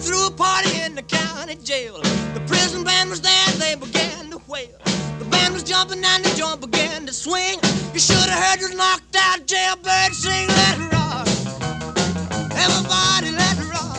threw a party in the county jail. The prison band was there, they began to wail. The band was jumping and the joint began to swing. You should have heard the knocked out jailbird sing. Let it rock, everybody let it rock.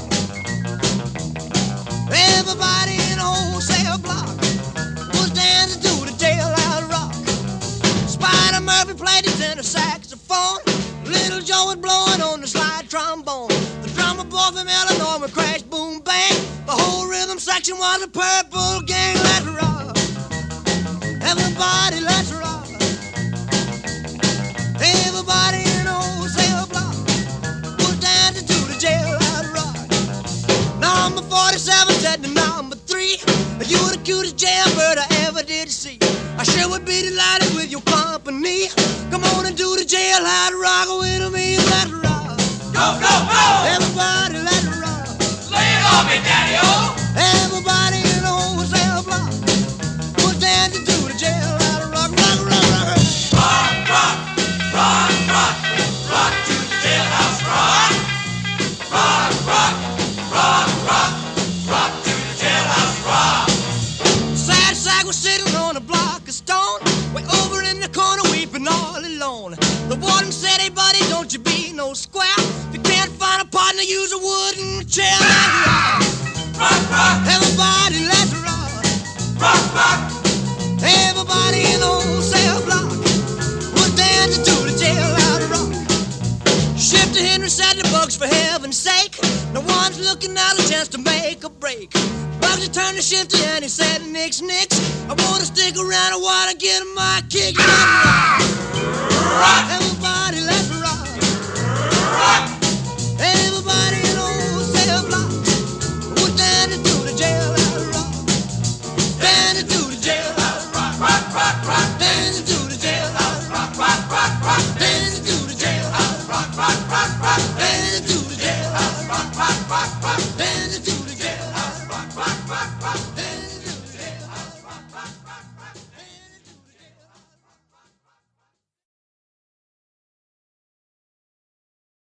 Everybody in the whole cell block was dancing to the jailhouse rock. Spider Murphy played his tenor saxophone. Little Joe was blowing on the slide trombone. The drummer boy from Illinois would crash, boom, bang. The whole rhythm section was a purple gang. Let's rock, everybody, let's rock. Everybody in the whole cell block was dancing to the jailhouse rock. Number 47 said to number 3, you were the cutest jailbird I ever did see. I sure would be delighted with your company. Come on and do the jailhouse rock with me. Let's rock. Go, go, go! Everybody, let's rock. Lay it on me, Daddy-O! Everybody in the whole cell block was dancing to the jailhouse rock. Rock, rock, rock. Rock, rock, rock, rock, rock to the jailhouse rock. Rock, rock, rock, rock, rock to the jailhouse rock. Sad sack was sitting on a block of stone, way over in the corner weeping all alone. The warden said, hey buddy, don't you be no square. If you can't find a partner, use a wooden chair. Rock, rock, Everybody, let's rock. rock, rock. Everybody in the whole cell block was dancing to the jailhouse rock. Shifter Henry said to Bugs, for heaven's sake, no one's looking out a chance to make a break. Bugsy turned to Shifter and he said, nix, nix, I wanna stick around, I wanna get my kick. Rock.